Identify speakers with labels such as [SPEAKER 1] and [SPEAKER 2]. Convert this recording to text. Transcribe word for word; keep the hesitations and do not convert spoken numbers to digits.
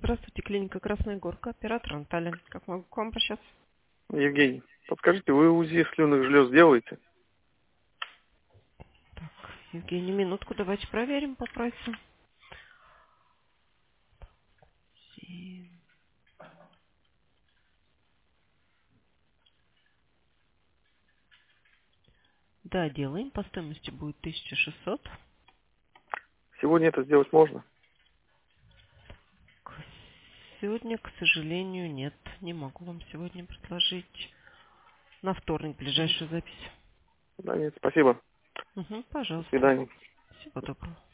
[SPEAKER 1] Здравствуйте, клиника Красная Горка, оператор Наталья. Как могу к вам обращаться?
[SPEAKER 2] Евгений, подскажите, вы УЗИ слюнных желез делаете?
[SPEAKER 1] Так, Евгений, минутку, давайте проверим по прайсу. И- Да, делаем. По стоимости будет тысяча шестьсот.
[SPEAKER 2] Сегодня это сделать можно?
[SPEAKER 1] К- Сегодня, к сожалению, нет. Не могу вам сегодня предложить. На вторник ближайшую запись.
[SPEAKER 2] Да, нет, спасибо.
[SPEAKER 1] Угу,
[SPEAKER 2] До
[SPEAKER 1] пожалуйста.
[SPEAKER 2] свидания.
[SPEAKER 1] Всего доброго.